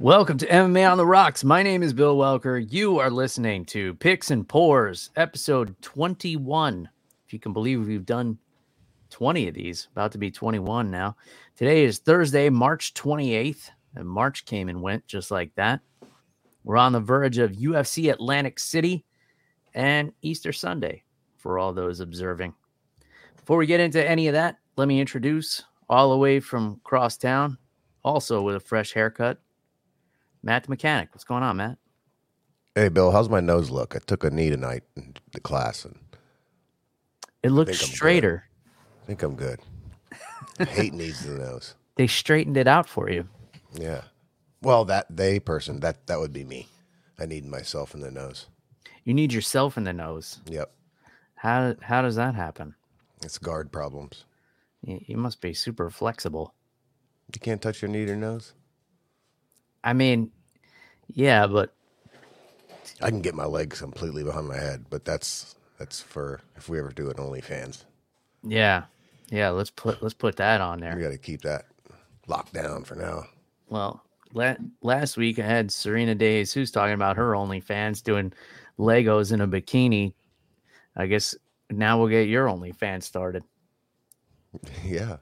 Welcome to MMA on the Rocks. My name is Bill Welker. You are listening to Picks and Pours, episode 21. If you can believe we've done 20 of these, about to be 21 now. Today is Thursday, March 28th, and March came and went just like that. We're on the verge of UFC Atlantic City and Easter Sunday for all those observing. Before we get into any of that, let me introduce all the way from crosstown, also with a fresh haircut, Matt the Mechanic. What's going on, Matt? Hey, Bill, how's my nose look? I took a knee tonight in the class, and it looks straighter. I think I'm good. I hate knees in the nose. They straightened it out for you. Yeah. Well, that would be me. I need myself in the nose. You need yourself in the nose. Yep. How does that happen? It's guard problems. You must be super flexible. You can't touch your knee or nose? I mean, yeah, but I can get my legs completely behind my head, but that's for if we ever do an OnlyFans. Yeah. Let's put that on there. We got to keep that locked down for now. Well, last week I had Serena De Jesus talking about her OnlyFans doing Legos in a bikini. I guess now we'll get your OnlyFans started. Yeah.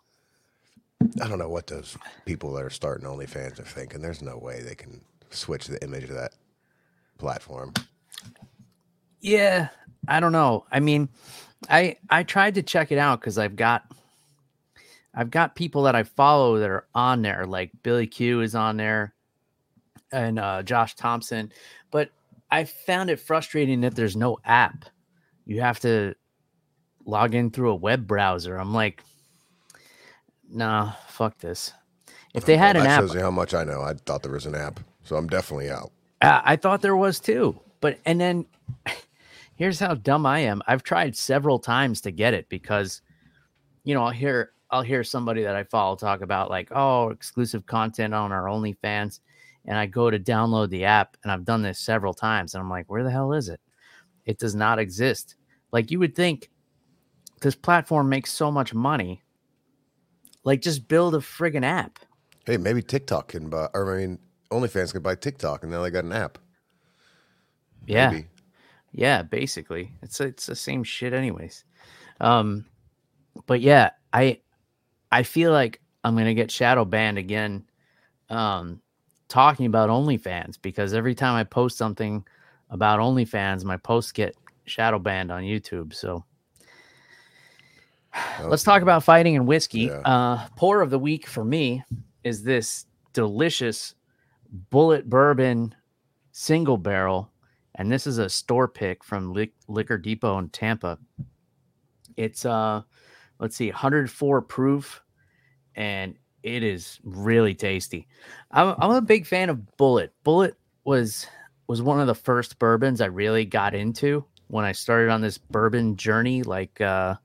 I don't know what those people that are starting OnlyFans are thinking. There's no way they can switch the image of that platform. Yeah, I don't know. I mean, I tried to check it out because I've got people that I follow that are on there, like Billy Q is on there and Josh Thompson. But I found it frustrating that there's no app. You have to log in through a web browser. I'm like, nah, fuck this. If they had an app, that shows you how much I know. I thought there was an app, so I'm definitely out. I thought there was too, and then here's how dumb I am. I've tried several times to get it because, I'll hear somebody that I follow talk about like, oh, exclusive content on our OnlyFans, and I go to download the app, and I've done this several times, and I'm like, where the hell is it? It does not exist. Like you would think, this platform makes so much money. Like, just build a friggin' app. Hey, maybe TikTok can buy, OnlyFans can buy TikTok, and now they got an app. Yeah. Maybe. Yeah, basically. It's the same shit anyways. But yeah, I feel like I'm going to get shadow banned again talking about OnlyFans because every time I post something about OnlyFans, my posts get shadow banned on YouTube, so... Let's talk about fighting and whiskey. Yeah. Pour of the week for me is this delicious Bulleit Bourbon single barrel. And this is a store pick from Liquor Depot in Tampa. It's, 104 proof. And it is really tasty. I'm a big fan of Bulleit. Bulleit was one of the first bourbons I really got into when I started on this bourbon journey, like,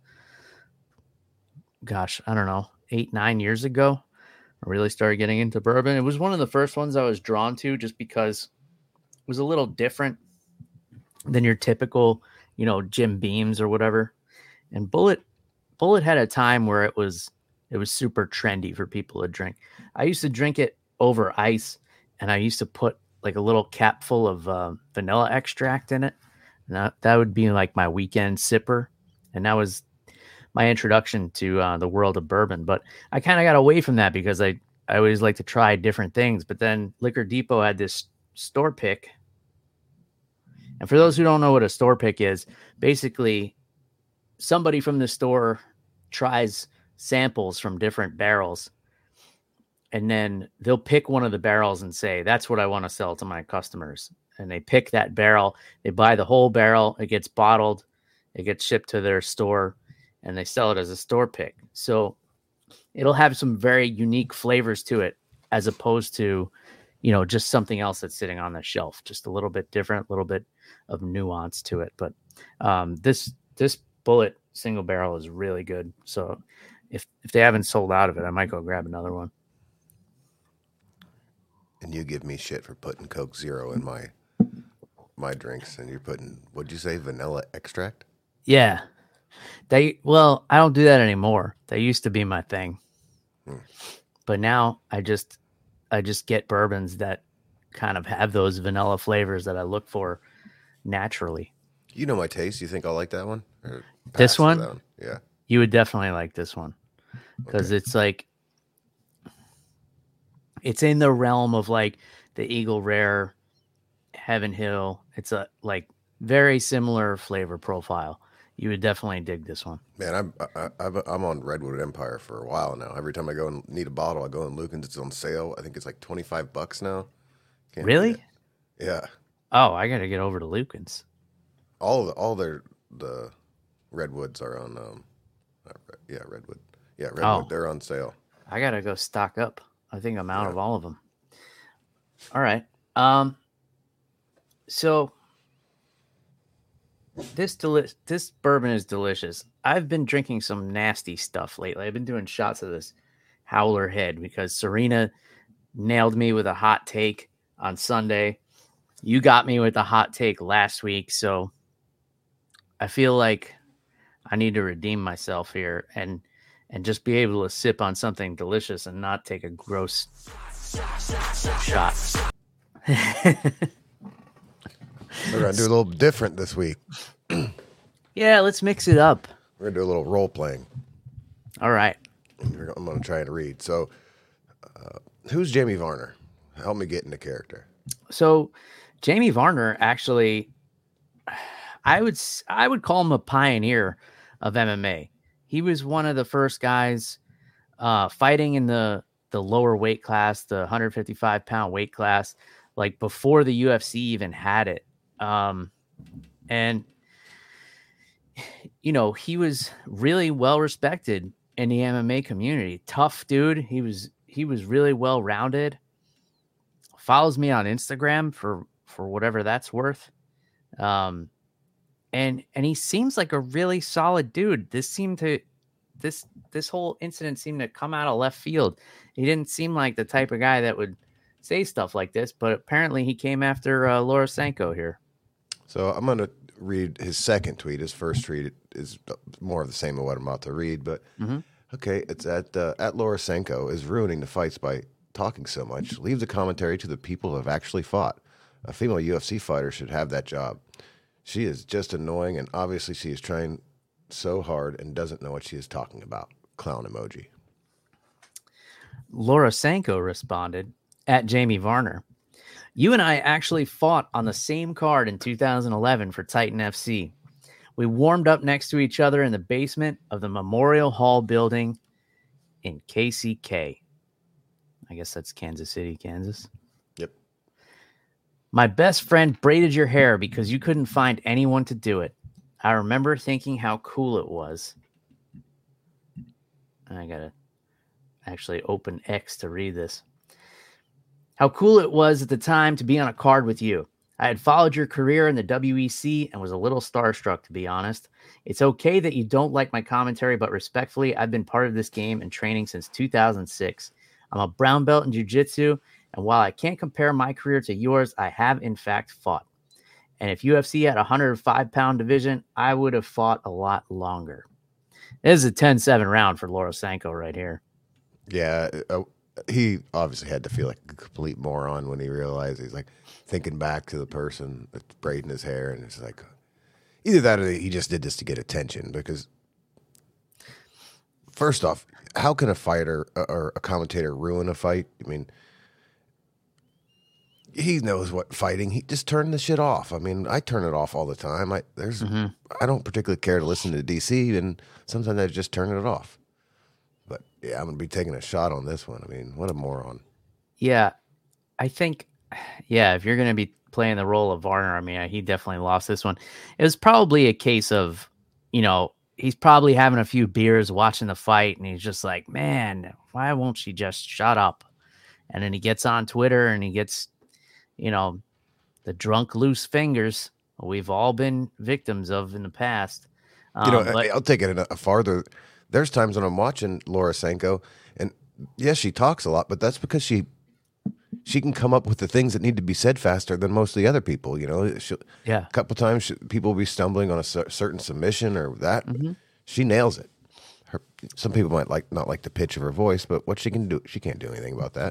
I don't know, 8-9 years ago, I really started getting into bourbon. It was one of the first ones I was drawn to just because it was a little different than your typical, Jim Beams or whatever. And Bulleit had a time where it was super trendy for people to drink. I used to drink it over ice, and I used to put like a little cap full of vanilla extract in it. And that would be like my weekend sipper. And that was my introduction to the world of bourbon. But I kind of got away from that because I always like to try different things. But then Liquor Depot had this store pick. And for those who don't know what a store pick is, basically somebody from the store tries samples from different barrels. And then they'll pick one of the barrels and say, that's what I want to sell to my customers. And they pick that barrel. They buy the whole barrel. It gets bottled. It gets shipped to their store. And they sell it as a store pick. So it'll have some very unique flavors to it as opposed to, just something else that's sitting on the shelf. Just a little bit different, a little bit of nuance to it. But this Bulleit single barrel is really good. So if they haven't sold out of it, I might go grab another one. And you give me shit for putting Coke Zero in my drinks, and you're putting, what'd you say, vanilla extract? Yeah. I don't do that anymore. That used to be my thing. But now I just get bourbons that kind of have those vanilla flavors that I look for naturally. You know my taste. You think I'll like that one? Or This pass for that one, one? Yeah. you would definitely like this one because Okay. it's like it's in the realm of like the Eagle Rare, Heaven Hill. It's a like very similar flavor profile. You would definitely dig this one. Man, I'm on Redwood Empire for a while now. Every time I go and need a bottle, I go in Lucan's. It's on sale. I think it's like $25 now. Can't beat it. Really? Yeah. Oh, I got to get over to Lucan's. All the Redwoods are on Redwood. Yeah, Redwood. Oh, They're on sale. I got to go stock up. I think I'm out Yeah. of all of them. All right. So this bourbon is delicious. I've been drinking some nasty stuff lately. I've been doing shots of this Howler Head because Serena nailed me with a hot take on Sunday. You got me with a hot take last week, so I feel like I need to redeem myself here and just be able to sip on something delicious and not take a gross shot. We're gonna do a little different this week. Yeah, let's mix it up. We're gonna do a little role playing. All right. I'm gonna try and read. So, who's Jamie Varner? Help me get into character. So, Jamie Varner actually, I would call him a pioneer of MMA. He was one of the first guys fighting in the lower weight class, the 155-pound weight class, like before the UFC even had it. And you know, he was really well respected in the MMA community. Tough dude. He was really well rounded. Follows me on Instagram for whatever that's worth. And he seems like a really solid dude. This whole incident seemed to come out of left field. He didn't seem like the type of guy that would say stuff like this, but apparently he came after Laura Sanko here. So I'm gonna read his second tweet. His first tweet is more of the same of what I'm about to read, but okay, it's at Laura Sanko is ruining the fights by talking so much. Leave the commentary to the people who have actually fought. A female UFC fighter should have that job. She is just annoying, and obviously she is trying so hard and doesn't know what she is talking about. Clown emoji. Laura Sanko responded at Jamie Varner. You and I actually fought on the same card in 2011 for Titan FC. We warmed up next to each other in the basement of the Memorial Hall building in KCK. I guess that's Kansas City, Kansas. Yep. My best friend braided your hair because you couldn't find anyone to do it. I remember thinking how cool it was. I gotta actually open X to read this. How cool it was at the time to be on a card with you. I had followed your career in the WEC and was a little starstruck, to be honest. It's okay that you don't like my commentary, but respectfully, I've been part of this game and training since 2006. I'm a brown belt in jiu-jitsu, and while I can't compare my career to yours, I have in fact fought. And if UFC had a 105-pound division, I would have fought a lot longer. This is a 10-7 round for Laura Sanko right here. Yeah, he obviously had to feel like a complete moron when he realized he's like thinking back to the person that's braiding his hair, and it's like either that or he just did this to get attention. Because first off, how can a fighter or a commentator ruin a fight? I mean, he knows what fighting. He just turned the shit off. I mean, I turn it off all the time. I don't particularly care to listen to DC, and sometimes I just turn it off. But yeah, I'm gonna be taking a shot on this one. I mean, what a moron. Yeah, I think, if you're gonna be playing the role of Varner, I mean, he definitely lost this one. It was probably a case of, you know, he's probably having a few beers watching the fight, and he's just like, man, why won't she just shut up? And then he gets on Twitter and he gets, you know, the drunk loose fingers we've all been victims of in the past. I'll take it a farther. There's times when I'm watching Laura Sanko, and yes, she talks a lot, but that's because she can come up with the things that need to be said faster than most of the other people. You know, a couple times people will be stumbling on a certain submission or that. She nails it. Some people might not like the pitch of her voice, but what she can do, she can't do anything about that.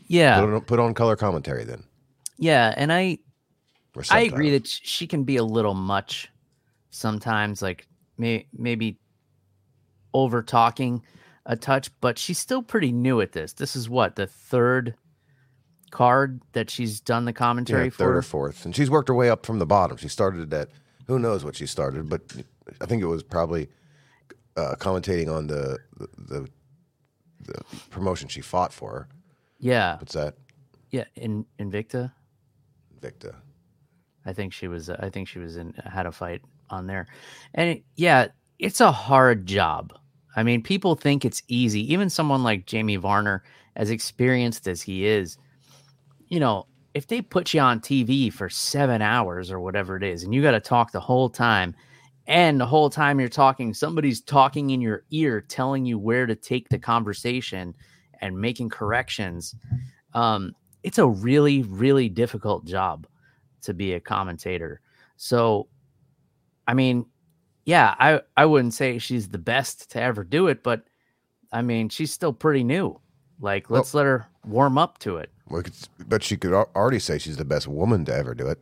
Yeah. Put on color commentary then. Yeah, and I agree Subtitles. that she can be a little much sometimes, like maybe over talking a touch, but she's still pretty new at this. This is what, the third card that she's done the commentary Third or for? fourth, and she's worked her way up from the bottom. She started at who knows what she started, but I think it was probably commentating on the promotion she fought for. Yeah. What's that? Yeah, in Invicta. Victa. I think she was had a fight on there. And it's a hard job. I mean, people think it's easy. Even someone like Jamie Varner, as experienced as he is, if they put you on TV for 7 hours or whatever it is, and you got to talk the whole time, and the whole time you're talking, somebody's talking in your ear, telling you where to take the conversation and making corrections. It's a really, really difficult job to be a commentator. So, I mean, yeah, I wouldn't say she's the best to ever do it, but I mean, she's still pretty new. Like, let's let her warm up to it. But she could already say she's the best woman to ever do it.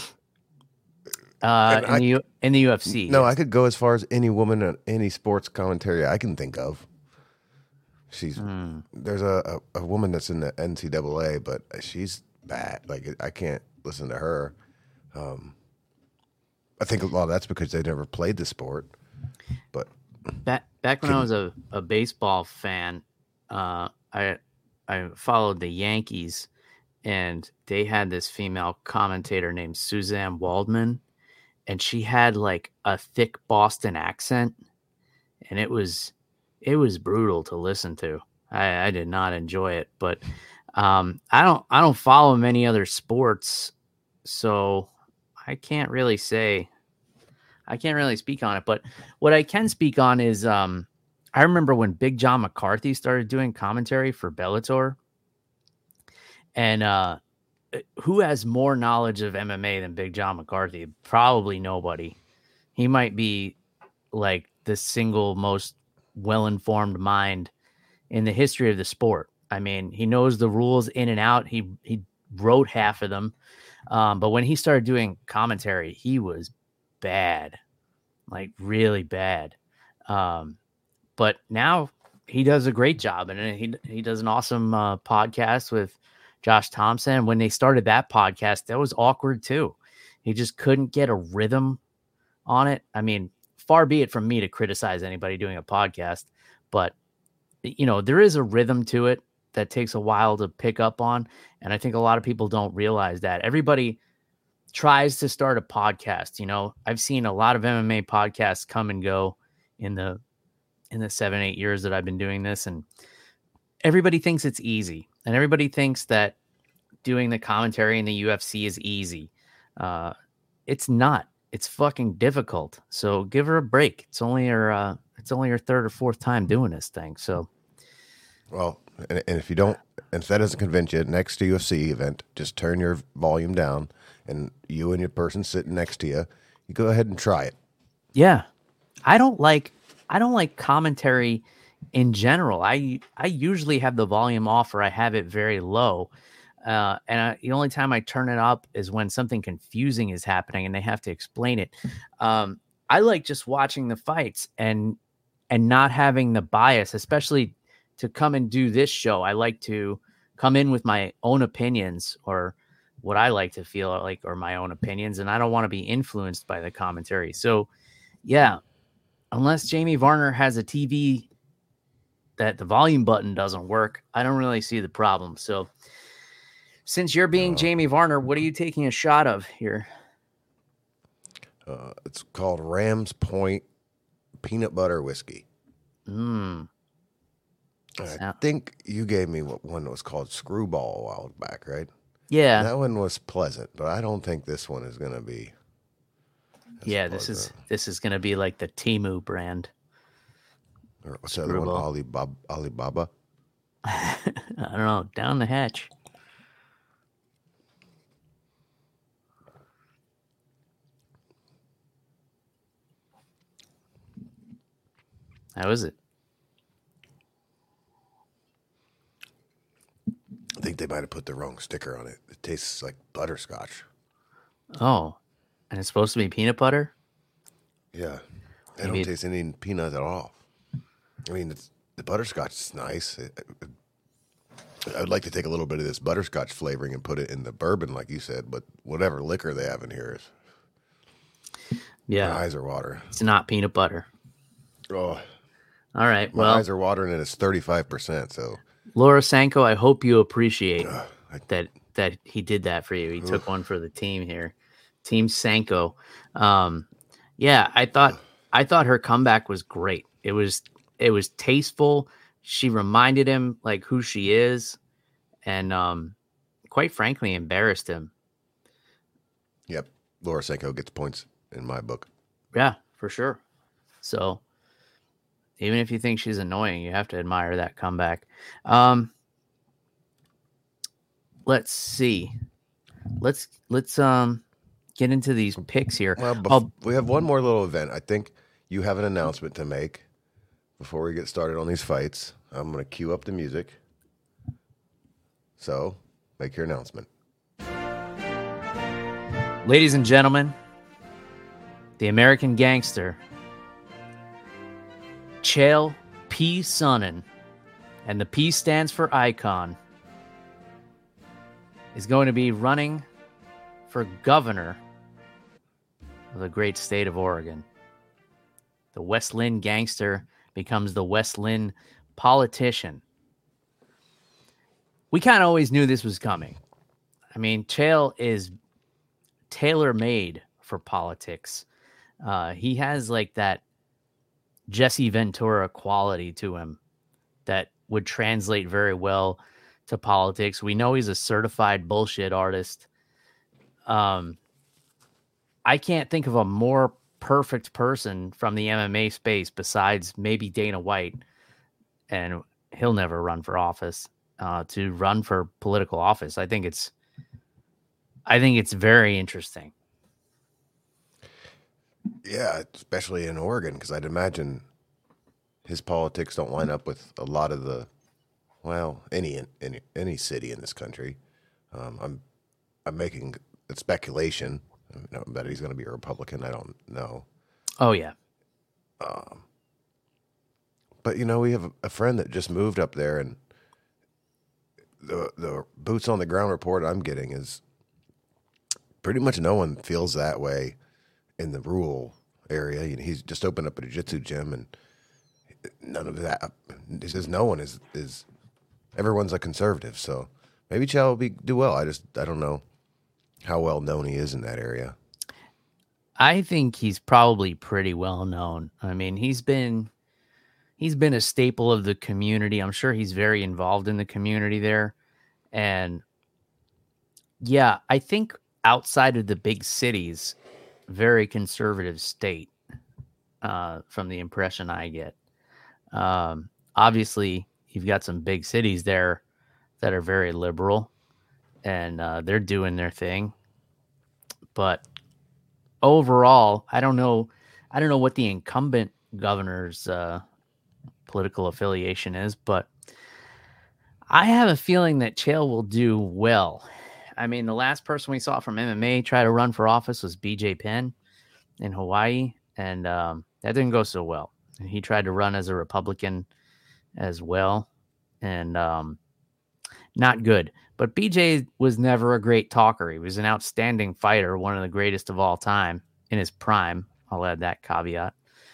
In the UFC. No, yes. I could go as far as any woman in any sports commentary I can think of. There's a woman that's in the NCAA, but she's bad. Like, I can't listen to her. I think a lot of that's because they never played the sport. But back when I was a baseball fan, I followed the Yankees, and they had this female commentator named Suzanne Waldman, and she had like a thick Boston accent, and it was brutal to listen to. I did not enjoy it, but I don't follow many other sports, so I can't really speak on it. But what I can speak on is I remember when Big John McCarthy started doing commentary for Bellator, and who has more knowledge of MMA than Big John McCarthy? Probably nobody. He might be like the single most well-informed mind in the history of the sport. I mean, he knows the rules in and out. He wrote half of them. But when he started doing commentary, he was bad, like really bad. But now he does a great job, and he does an awesome podcast with Josh Thompson. When they started that podcast, that was awkward too. He just couldn't get a rhythm on it. I mean, far be it from me to criticize anybody doing a podcast, but there is a rhythm to it that takes a while to pick up on. And I think a lot of people don't realize that. Everybody tries to start a podcast. I've seen a lot of MMA podcasts come and go in the 7-8 years that I've been doing this, and everybody thinks it's easy, and everybody thinks that doing the commentary in the UFC is easy. It's not. It's fucking difficult. So give her a break. It's only her third or fourth time doing this thing. So, well, and if that doesn't convince you, next UFC event, just turn your volume down, and you and your person sitting next to you go ahead and try it. Yeah, I don't like commentary in general. I usually have the volume off, or I have it very low. The only time I turn it up is when something confusing is happening and they have to explain it. I like just watching the fights and not having the bias, especially to come and do this show. I like to come in with my own opinions, or what I like to feel like are my own opinions, and I don't want to be influenced by the commentary. So, yeah, unless Jamie Varner has a TV that the volume button doesn't work, I don't really see the problem. So, since you're being Jamie Varner, what are you taking a shot of here? It's called Rams Point Peanut Butter Whiskey. I think you gave me one that was called Screwball a while back, right? Yeah. And that one was pleasant, but I don't think this one is going to be. Yeah, this is going to be like the Temu brand. Or what's the other one? Alibaba? I don't know. Down the hatch. How is it? think they might have put the wrong sticker on it. It tastes like butterscotch. Oh, and it's supposed to be peanut butter? Yeah. I Maybe don't taste any peanut at all. I mean, the butterscotch is nice. I'd like to take a little bit of this butterscotch flavoring and put it in the bourbon, like you said, but whatever liquor they have in here is... Yeah. My eyes are watering. It's not peanut butter. Oh. All right. My Well, eyes are watering and it's 35%, so... Laura Sanko, I hope you appreciate that he did that for you. He took one for the team here. Team Sanko. Yeah, I thought her comeback was great. It was tasteful. She reminded him like who she is, and quite frankly embarrassed him. Yep. Laura Sanko gets points in my book. Yeah, for sure. So even if you think she's annoying, you have to admire that comeback. Let's see. Let's get into these picks here. Well, we have one more little event. I think you have an announcement to make before we get started on these fights. I'm going to cue up the music. So, make your announcement. Ladies and gentlemen, the American Gangster, Chael P. Sonnen, and the P stands for Icon, is going to be running for governor of the great state of Oregon. The West Linn Gangster becomes the West Linn politician. We kind of always knew this was coming. I mean, Chael is tailor-made for politics. He has like that Jesse Ventura quality to him that would translate very well to politics. We know he's a certified bullshit artist. I can't think of a more perfect person from the MMA space besides maybe Dana White, and he'll never run for office, to run for political office. I think it's very interesting. Yeah, especially in Oregon, because I'd imagine his politics don't line up with a lot of the, well, any city in this country. I'm making a speculation that he's going to be a Republican. I don't know. Oh yeah. But we have a friend that just moved up there, and the boots on the ground report I'm getting is pretty much no one feels that way in the rural area. He's just opened up a jiu-jitsu gym, and none of that. He says no one is everyone's a conservative. So maybe Chael will do well. I don't know how well known he is in that area. I think he's probably pretty well known. I mean, he's been a staple of the community. I'm sure he's very involved in the community there. And yeah, I think outside of the big cities, very conservative state, from the impression I get. Obviously, you've got some big cities there that are very liberal, and they're doing their thing. But overall, I don't know what the incumbent governor's political affiliation is, but I have a feeling that Chael will do well. I mean, the last person we saw from MMA try to run for office was BJ Penn in Hawaii, and that didn't go so well. And he tried to run as a Republican as well, and not good. But BJ was never a great talker. He was an outstanding fighter, one of the greatest of all time in his prime. I'll add that caveat.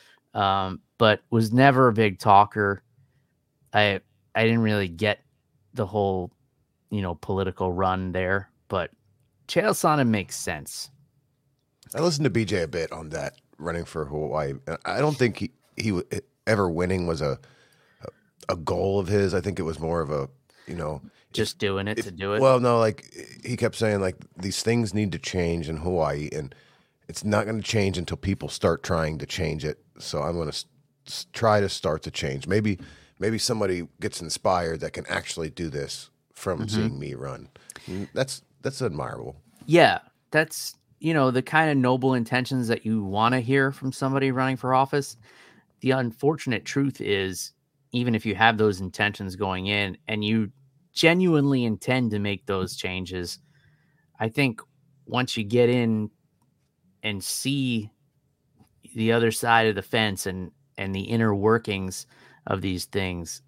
But was never a big talker. I didn't really get the whole, political run there, but Chael Sonnen makes sense. I listened to BJ a bit on that running for Hawaii. I don't think he ever winning was a goal of his. I think it was more of a, just doing it to do it. Well, no, like he kept saying, like these things need to change in Hawaii, and it's not going to change until people start trying to change it. So I'm going to try to start to change. Maybe somebody gets inspired that can actually do this from seeing me run. That's admirable. Yeah, that's the kind of noble intentions that you want to hear from somebody running for office. The unfortunate truth is, even if you have those intentions going in and you genuinely intend to make those changes, I think once you get in and see the other side of the fence and the inner workings of these things,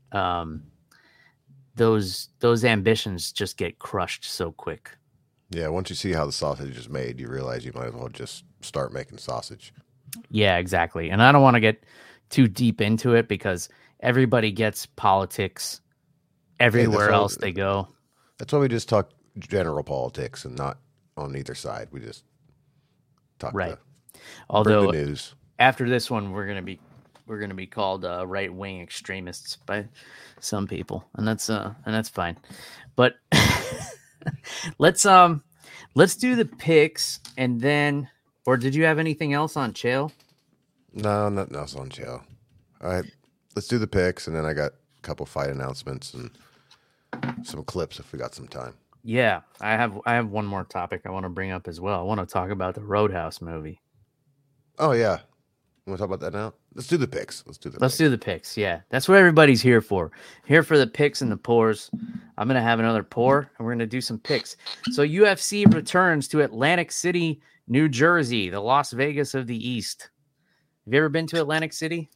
those ambitions just get crushed so quick. Yeah, once you see how the sausage is made, you realize you might as well just start making sausage. Yeah, exactly. And I don't want to get too deep into it because everybody gets politics everywhere else they go. That's why we just talk general politics and not on either side. We just talk right. the, Although the news. After this one, we're gonna be called right wing extremists by some people, and that's fine. But let's do the picks, and then, or did you have anything else on Chael? No, nothing else on Chael. All right, let's do the picks, and then I got a couple fight announcements and some clips if we got some time. Yeah, I have one more topic I want to bring up as well. I want to talk about the Roadhouse movie. Oh yeah. You want to talk about that now? Let's do the picks. Let's do the picks. Yeah, that's what everybody's here for. Here for the picks and the pours. I'm gonna have another pour, and we're gonna do some picks. So UFC returns to Atlantic City, New Jersey, the Las Vegas of the East. Have you ever been to Atlantic City?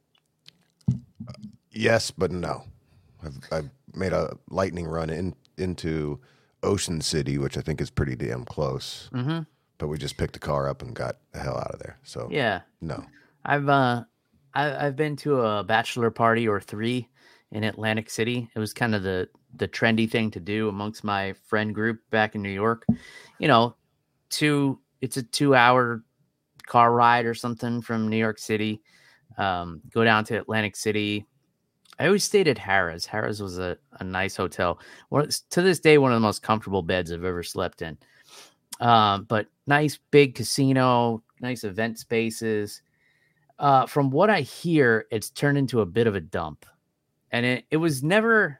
Yes, but no. I've made a lightning run into Ocean City, which I think is pretty damn close. Mm-hmm. But we just picked a car up and got the hell out of there. So yeah, no. I've been to a bachelor party or 3 in Atlantic City. It was kind of the trendy thing to do amongst my friend group back in New York. You know, it's a 2-hour car ride or something from New York City. Go down to Atlantic City. I always stayed at Harrah's. Harrah's was a nice hotel. To this day, one of the most comfortable beds I've ever slept in. But nice big casino, nice event spaces. From what I hear, it's turned into a bit of a dump, and it was never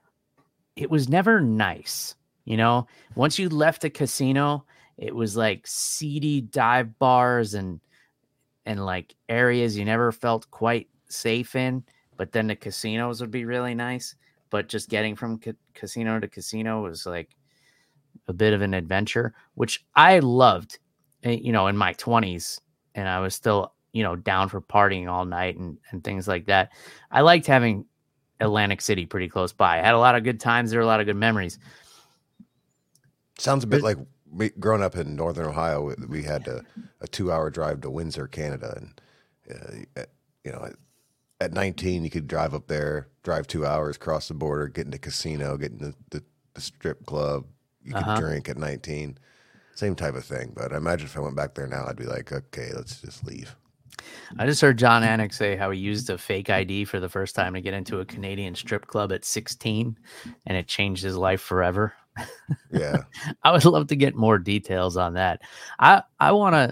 nice. You know, once you left the casino, it was like seedy dive bars and like areas you never felt quite safe in. But then the casinos would be really nice. But just getting from casino to casino was like a bit of an adventure, which I loved, you know, in my 20s. And I was still, you know, down for partying all night and things like that. I liked having Atlantic City pretty close by. I had a lot of good times. There were a lot of good memories. Sounds a bit like growing up in Northern Ohio. We had a 2-hour drive to Windsor, Canada. And, you know, at 19, you could drive up there, drive 2 hours, cross the border, get into casino, get into the strip club. You could drink at 19. Same type of thing. But I imagine if I went back there now, I'd be like, okay, let's just leave. I just heard Jon Anik say how he used a fake ID for the first time to get into a Canadian strip club at 16, and it changed his life forever. Yeah. I would love to get more details on that. I want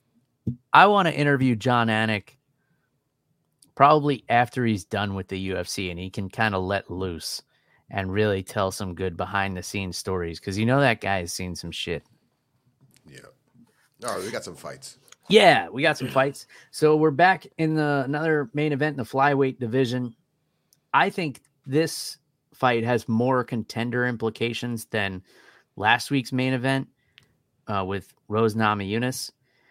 to interview Jon Anik probably after he's done with the UFC and he can kind of let loose and really tell some good behind the scenes stories. Cause you know, that guy has seen some shit. Yeah. Oh, we got some fights. Yeah, we got some fights. So we're back in another main event in the flyweight division. I think this fight has more contender implications than last week's main event with Rose Namajunas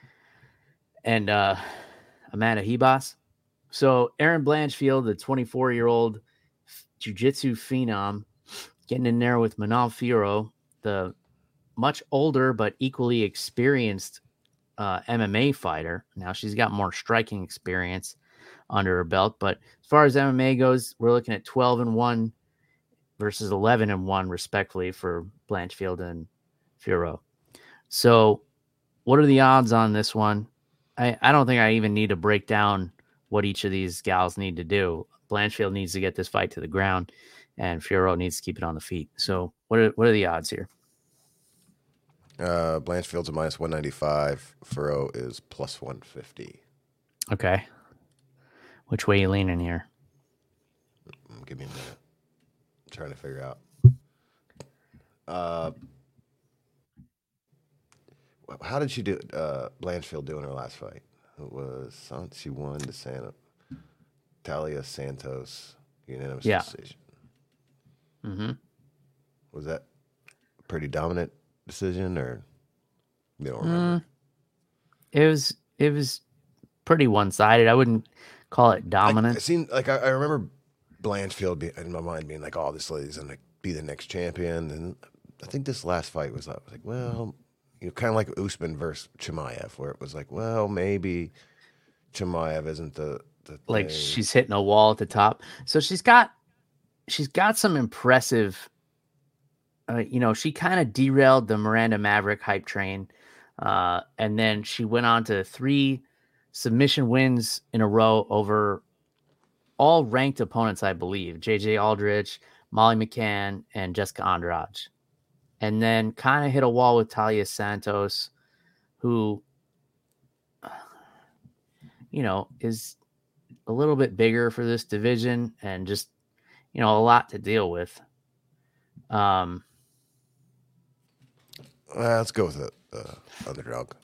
and Amanda Ribas. So Erin Blanchfield, the 24-year-old jiu-jitsu phenom, getting in there with Manal Fiorot, the much older but equally experienced MMA fighter. Now she's got more striking experience under her belt, but as far as MMA goes, we're looking at 12-1 versus 11-1 respectively for Blanchfield and Fiorot. So what are the odds on this one? I don't think I even need to break down what each of these gals need to do. Blanchfield needs to get this fight to the ground, and Fiorot needs to keep it on the feet. So what are the odds here? Blanchfield's a minus 195. Fiorot is plus 150. Okay. Which way you leaning here? Give me a minute. I'm trying to figure out. How did she do? Blanchfield do in her last fight? It was she won to Talia Santos unanimous decision. Mm-hmm. Was that a pretty dominant decision, or you don't remember? It was pretty one-sided. I wouldn't call it Like dominant. it seemed like I remember Blanchfield in my mind being like, "Oh, this lady's gonna be the next champion." And I think this last fight was like, well, kind of like Usman versus Chimaev, where it was like, well, maybe Chimaev isn't the Like thing. she's hitting a wall at the top. So she's got some impressive. She kind of derailed the Miranda Maverick hype train, and then she went on to 3 submission wins in a row over all ranked opponents, I believe. JJ Aldrich, Molly McCann, and Jessica Andrade. And then kind of hit a wall with Talia Santos, who, is a little bit bigger for this division and just, a lot to deal with. Let's go with the underdog.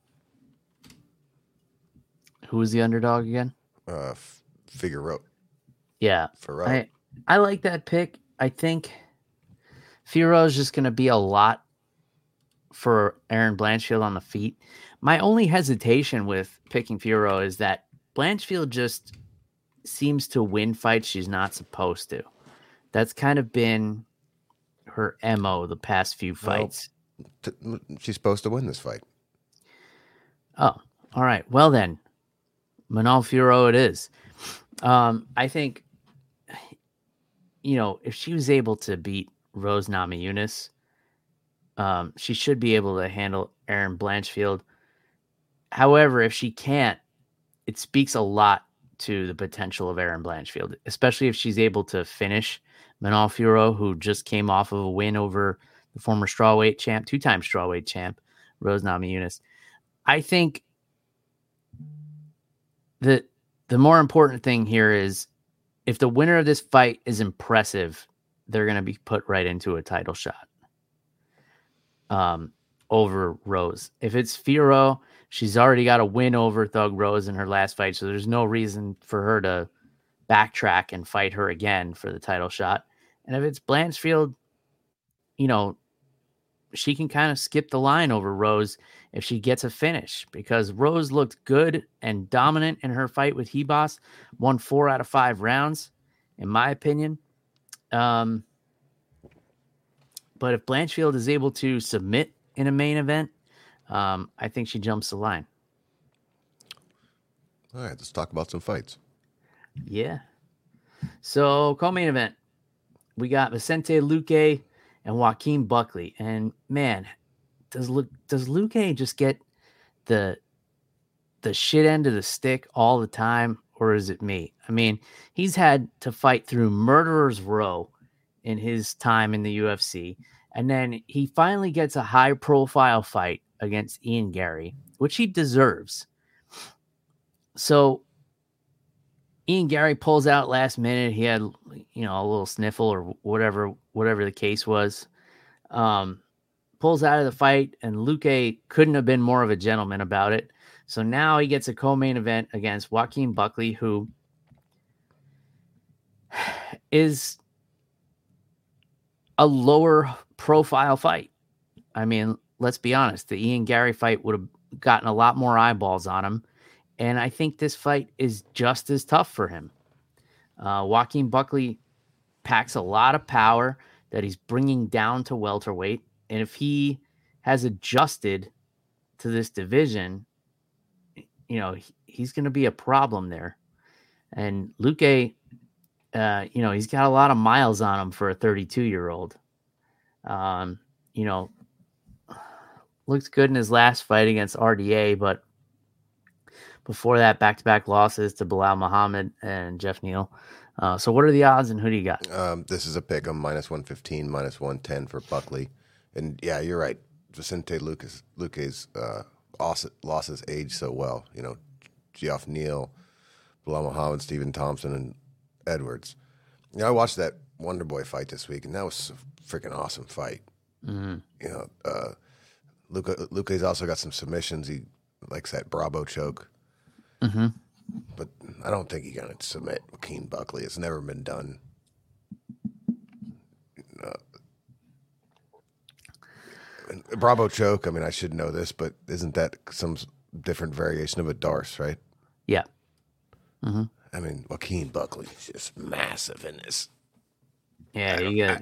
Who was the underdog again? Figueroa. Yeah. Ferraro. I like that pick. I think Figueroa is just going to be a lot for Erin Blanchfield on the feet. My only hesitation with picking Figueroa is that Blanchfield just seems to win fights she's not supposed to. That's kind of been her MO the past few fights. She's supposed to win this fight. Oh, all right. Well then, Manal Figueroa it is. I think, if she was able to beat Rose Namajunas, she should be able to handle Erin Blanchfield. However, if she can't, it speaks a lot to the potential of Erin Blanchfield, especially if she's able to finish Manal Figueroa, who just came off of a win over the former strawweight champ, 2-time strawweight champ, Rose Namajunas. I think that the more important thing here is if the winner of this fight is impressive, they're going to be put right into a title shot over Rose. If it's Figueroa, she's already got a win over Thug Rose in her last fight, so there's no reason for her to backtrack and fight her again for the title shot. And if it's Blanchfield, she can kind of skip the line over Rose if she gets a finish, because Rose looked good and dominant in her fight with Hebos, won 4 out of 5 rounds, in my opinion. But if Blanchfield is able to submit in a main event, I think she jumps the line. All right, let's talk about some fights. Yeah. So, co-main event, we got Vicente Luque and Joaquin Buckley. And man, does Luque just get the shit end of the stick all the time, or is it me? I mean, he's had to fight through murderer's row in his time in the UFC, and then he finally gets a high-profile fight against Ian Gary, which he deserves. So Ian Gary pulls out last minute. He had, a little sniffle or whatever the case was. Pulls out of the fight, and Luque couldn't have been more of a gentleman about it. So now he gets a co-main event against Joaquin Buckley, who is a lower profile fight. I mean, let's be honest. The Ian Gary fight would have gotten a lot more eyeballs on him. And I think this fight is just as tough for him. Joaquin Buckley packs a lot of power that he's bringing down to welterweight. And if he has adjusted to this division, he's going to be a problem there. And Luque, he's got a lot of miles on him for a 32-year-old. Looked good in his last fight against RDA, but before that, back-to-back losses to Bilal Muhammad and Jeff Neal. So what are the odds, and who do you got? This is a pick. I'm -115, -110 for Buckley. And yeah, you're right. Vicente Luque's losses age so well. Geoff Neal, Bilal Muhammad, Stephen Thompson, and Edwards. I watched that Wonder Boy fight this week, and that was a freaking awesome fight. Mm-hmm. Luque's also got some submissions. He likes that Bravo choke. Mm-hmm. But I don't think he's going to submit Joaquin Buckley. It's never been done. Bravo choke. I mean, I should know this, but isn't that some different variation of a Darce, right? Yeah. Mm-hmm. I mean, Joaquin Buckley is just massive in this. Yeah,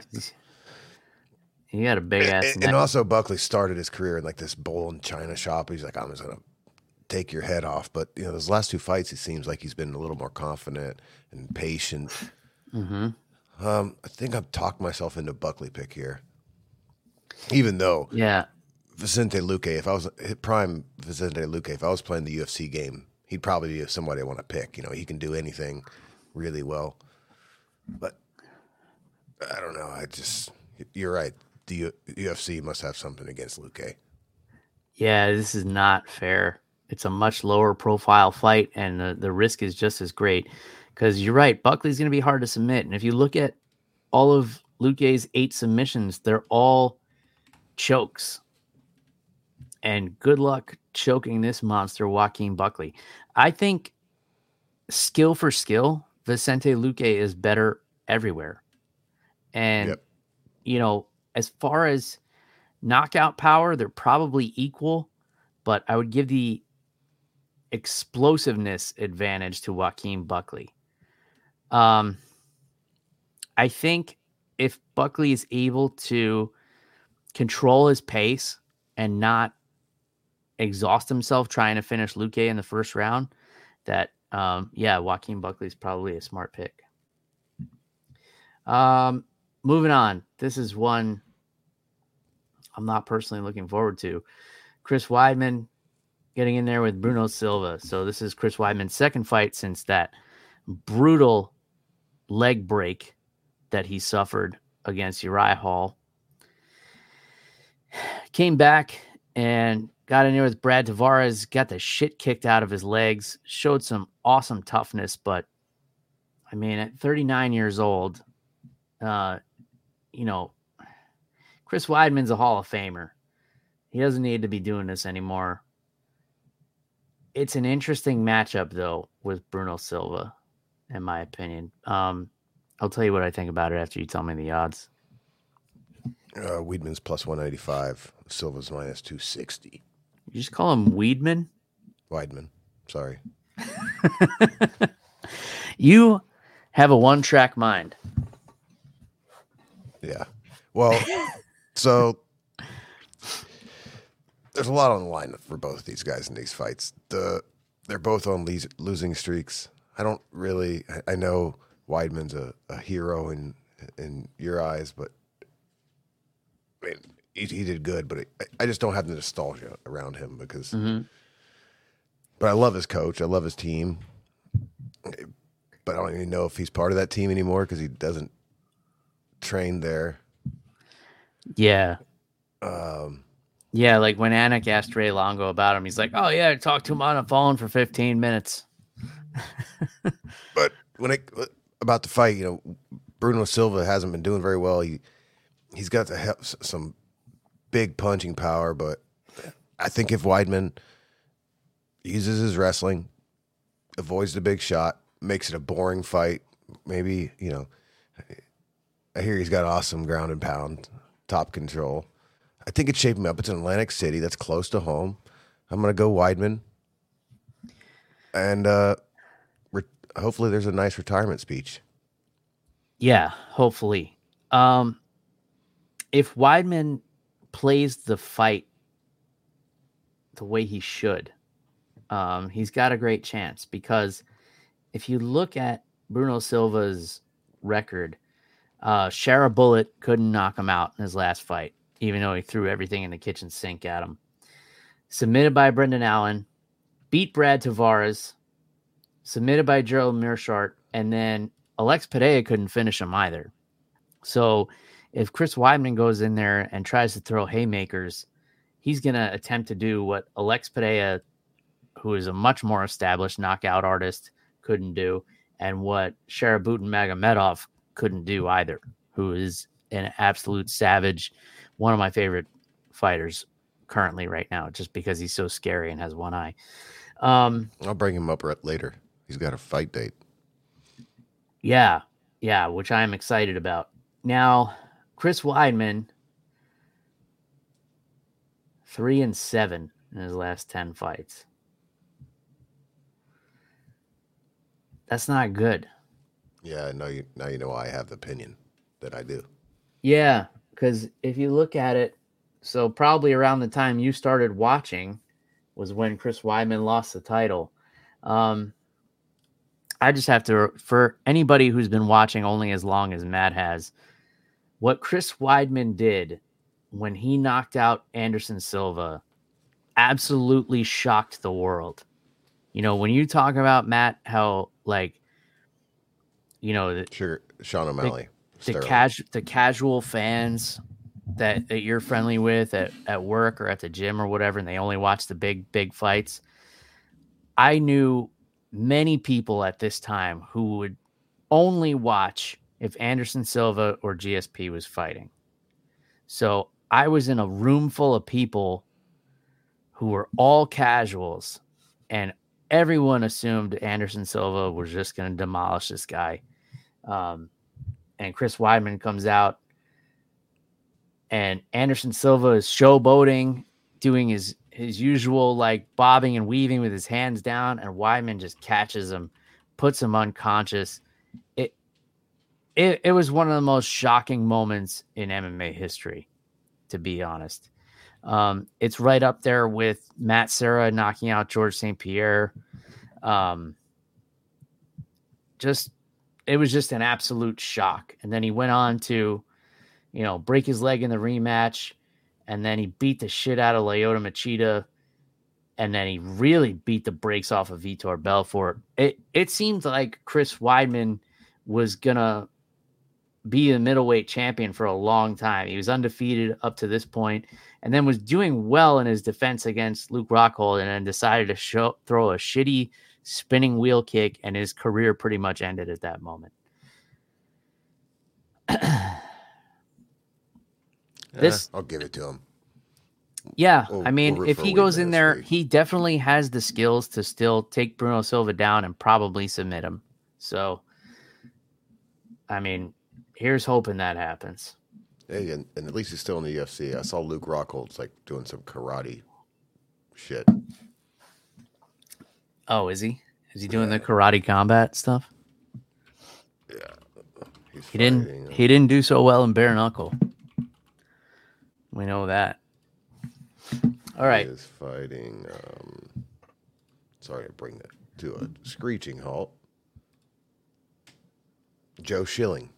he got a big ass And neck. also, Buckley started his career in like this bowl and china shop. He's like, I'm just gonna take your head off. But those last two fights, it seems like he's been a little more confident and patient. Mm-hmm. I think I've talked myself into Buckley pick here, even though Vicente Luque, if I was prime Vicente Luque, if I was playing the UFC game, he'd probably be somebody I want to pick. He can do anything really well. But I don't know. You're right. The UFC must have something against Luque. Yeah, this is not fair. It's a much lower profile fight, and the risk is just as great. Because you're right, Buckley's going to be hard to submit. And if you look at all of Luque's 8 submissions, they're all chokes. And good luck choking this monster, Joaquin Buckley. I think skill for skill, Vicente Luque is better everywhere. And, as far as knockout power, they're probably equal, but I would give the explosiveness advantage to Joaquin Buckley. I think if Buckley is able to control his pace and not exhaust himself trying to finish Luque in the first round, that Joaquin Buckley is probably a smart pick. Moving on. This is one I'm not personally looking forward to. Chris Weidman getting in there with Bruno Silva. So this is Chris Weidman's second fight since that brutal leg break that he suffered against Uriah Hall. Came back and got in there with Brad Tavares, got the shit kicked out of his legs, showed some awesome toughness, but I mean, at 39 years old, Chris Weidman's a Hall of Famer. He doesn't need to be doing this anymore. It's an interesting matchup, though, with Bruno Silva, in my opinion. I'll tell you what I think about it after you tell me the odds. Weidman's plus 185. Silva's minus 260. You just call him Weidman? Weidman. Sorry. You have a one-track mind. Yeah. Well, so there's a lot on the line for both these guys in these fights. They're both on losing streaks. I know Weidman's a hero in your eyes, but I mean, he did good, but I just don't have the nostalgia around him because. Mm-hmm. But I love his coach. I love his team. But I don't even know if he's part of that team anymore because he doesn't train there. Yeah. Like when Anik asked Ray Longo about him, he's like, "Oh yeah, I talked to him on the phone for 15 minutes." But about the fight, Bruno Silva hasn't been doing very well. He's got some big punching power, but I think if Weidman uses his wrestling, avoids the big shot, makes it a boring fight, maybe, I hear he's got awesome ground and pound, top control. I think it's shaping up. It's in Atlantic City. That's close to home. I'm going to go Weidman. And hopefully there's a nice retirement speech. Yeah, hopefully. If Weidman plays the fight the way he should, he's got a great chance, because if you look at Bruno Silva's record, Shara Bullet couldn't knock him out in his last fight, even though he threw everything in the kitchen sink at him. Submitted by Brendan Allen, beat Brad Tavares, submitted by Gerald Meerschaert, and then Alex Pereira couldn't finish him either. So if Chris Weidman goes in there and tries to throw haymakers, he's going to attempt to do what Alex Pereira, who is a much more established knockout artist, couldn't do, and what Sharabutin Magomedov couldn't do either, who is an absolute savage, one of my favorite fighters currently right now, just because he's so scary and has one eye. I'll bring him up later. He's got a fight date. Yeah, which I am excited about. Now, Chris Weidman, 3-7 in his last 10 fights. That's not good. Yeah, now you know why I have the opinion that I do. Yeah, because if you look at it, so probably around the time you started watching was when Chris Weidman lost the title. I just have to, for anybody who's been watching only as long as Matt has, what Chris Weidman did when he knocked out Anderson Silva absolutely shocked the world. You know, when you talk about, Matt, how, like, you know, Sure, Sean O'Malley, the casual fans that you're friendly with at work or at the gym or whatever, and they only watch the big fights. I knew many people at this time who would only watch if Anderson Silva or GSP was fighting. So I was in a room full of people who were all casuals, and everyone assumed Anderson Silva was just going to demolish this guy. And Chris Weidman comes out, and Anderson Silva is showboating, doing his usual, like, bobbing and weaving with his hands down, and Weidman just catches him, puts him unconscious. It was one of the most shocking moments in MMA history, to be honest. It's right up there with Matt Serra knocking out George St. Pierre. It was just an absolute shock. And then he went on to, you know, break his leg in the rematch, and then he beat the shit out of Lyoto Machida, and then he really beat the brakes off of Vitor Belfort. It seemed like Chris Weidman was gonna be a middleweight champion for a long time. He was undefeated up to this point, and then was doing well in his defense against Luke Rockhold, and then decided to throw a shitty spinning wheel kick, and his career pretty much ended at that moment. I'll give it to him. Yeah, I mean, if he goes in there, he definitely has the skills to still take Bruno Silva down and probably submit him. So, I mean, here's hoping that happens. Hey, and at least he's still in the UFC. I saw Luke Rockhold's like doing some karate shit. Oh, is he? Is he doing the karate combat stuff? Yeah, he didn't do so well in bare knuckle. We know that. All right. He is fighting. Sorry to bring that to a screeching halt. Joe Schilling.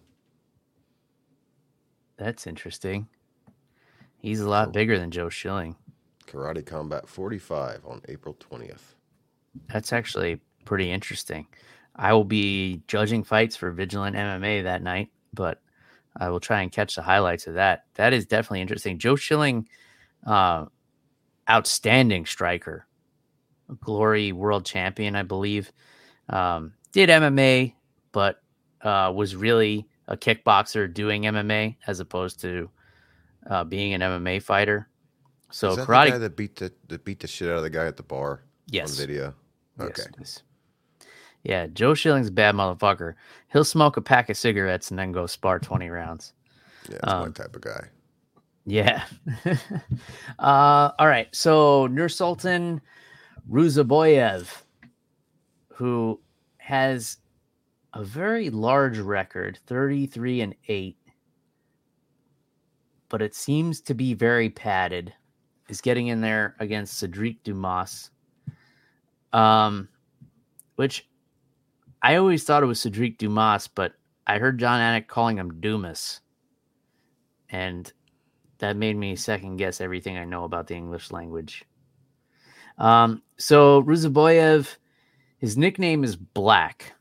That's interesting. He's a lot bigger than Joe Schilling. Karate Combat 45 on April 20th. That's actually pretty interesting. I will be judging fights for Vigilant MMA that night, but I will try and catch the highlights of that. That is definitely interesting. Joe Schilling, outstanding striker, Glory world champion, I believe. Did MMA, but was really a kickboxer doing MMA as opposed to being an MMA fighter. So is that karate, the guy that beat the shit out of the guy at the bar? Yes. On video. Okay. Yes. Yeah, Joe Schilling's a bad motherfucker. He'll smoke a pack of cigarettes and then go spar 20 rounds. Yeah, that's my type of guy. Yeah. All right. So Nursultan Ruzaboyev, who has a very large record, 33-8, but it seems to be very padded, is getting in there against Cedric Dumas, which I always thought it was Cedric Dumas, but I heard John Anik calling him Dumas, and that made me second guess everything I know about the English language. So Ruzaboyev, his nickname is Black.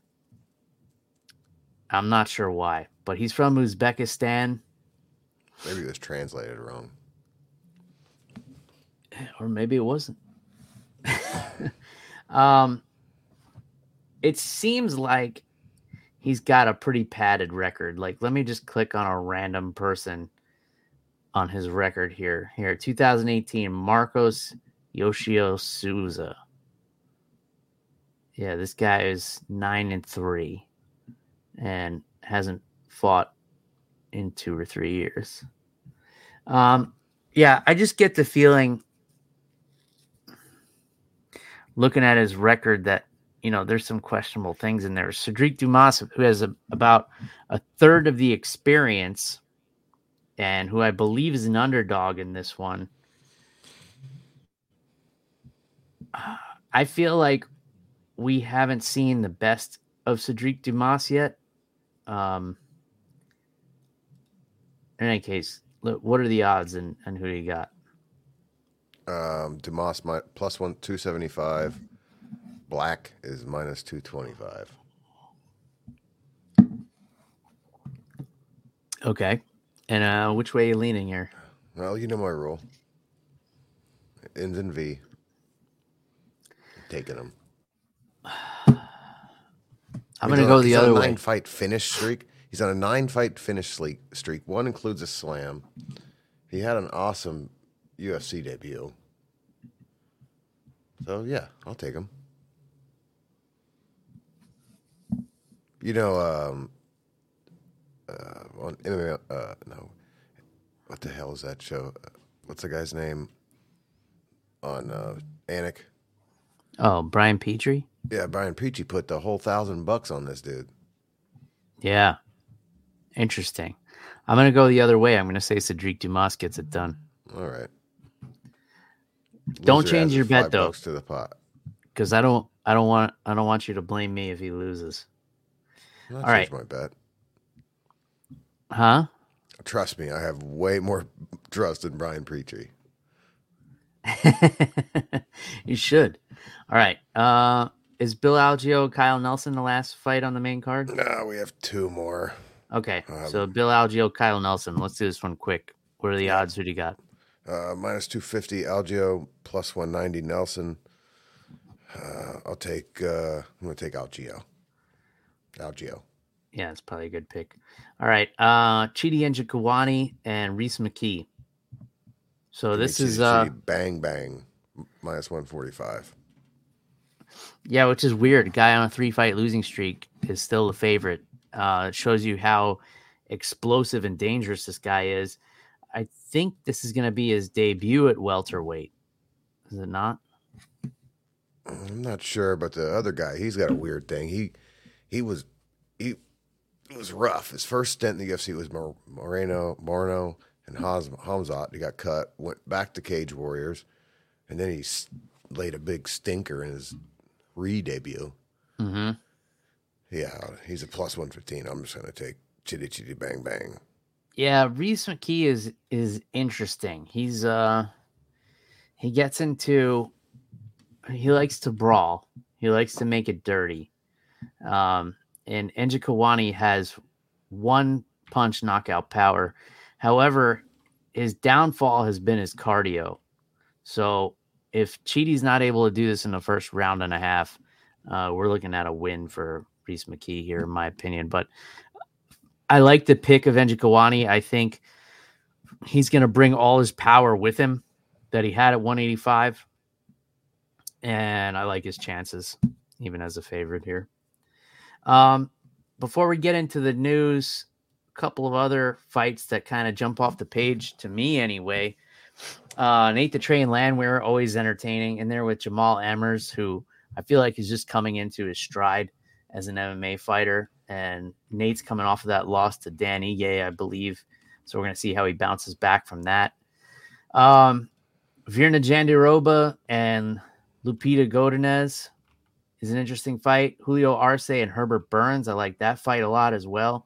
I'm not sure why, but he's from Uzbekistan. Maybe it was translated wrong. Or maybe it wasn't. It seems like he's got a pretty padded record. Like, let me just click on a random person on his record here. 2018, Marcos Yoshio Souza. Yeah, this guy is 9-3 and hasn't fought in 2 or 3 years. Yeah, I just get the feeling looking at his record that, there's some questionable things in there. Cedric Dumas, who has about a third of the experience and who I believe is an underdog in this one. I feel like we haven't seen the best of Cedric Dumas yet. In any case, what are the odds and who do you got? Dumas plus 275. Black is minus 225. Okay. And which way are you leaning here? Well, you know my rule. Ends in V. Taking him. I'm going to go the other way. He's on a 9-fight finish streak. He's on a 9-fight finish streak. One includes a slam. He had an awesome UFC debut. So, yeah, I'll take him. On MMA, no. What the hell is that show? What's the guy's name on Anik? Oh, Brian Petrie? Yeah, Brian Petrie put the whole $1,000 on this dude. Yeah. Interesting. I'm going to go the other way. I'm going to say Cedric Dumas gets it done. All right. Don't change your bet though. To the pot. Because I don't want you to blame me if he loses. All right. My bet. Huh? Trust me, I have way more trust in Brian Petrie. You should. All right. Is Bill Algeo, Kyle Nelson the last fight on the main card? No, we have two more. Okay. So Bill Algeo, Kyle Nelson. Let's do this one quick. What are the odds? Who do you got? Minus 250 Algeo, plus 190 Nelson. I'm going to take Algeo. Yeah, it's probably a good pick. All right. Chidi Njokuani and Reese McKee. So this is bang bang minus 145. Yeah, which is weird. A guy on a 3-fight losing streak is still the favorite. It shows you how explosive and dangerous this guy is. I think this is going to be his debut at welterweight. Is it not? I'm not sure, but the other guy, he's got a weird thing. He was rough. His first stint in the UFC was Moreno and Hamzat. He got cut, went back to Cage Warriors, and then he laid a big stinker in his re-debut. Mm-hmm. Yeah, he's a plus 115. I'm just going to take Chitty Bang Bang. Yeah, Reese McKee is interesting. He's he gets into, he likes to brawl. He likes to make it dirty. And Njokuani has one punch knockout power. However, his downfall has been his cardio. So if Chidi's not able to do this in the first round and a half, we're looking at a win for Reese McKee here, in my opinion. But I like the pick of Njokuani. I think he's going to bring all his power with him that he had at 185. And I like his chances, even as a favorite here. Before we get into the news, a couple of other fights that kind of jump off the page to me anyway. Nate the Train Landwehr, always entertaining. In there with Jamal Emmers, who I feel like is just coming into his stride as an MMA fighter. And Nate's coming off of that loss to Dan Ige, I believe. So we're going to see how he bounces back from that. Virna Jandiroba and Lupita Godinez is an interesting fight. Julio Arce and Herbert Burns. I like that fight a lot as well.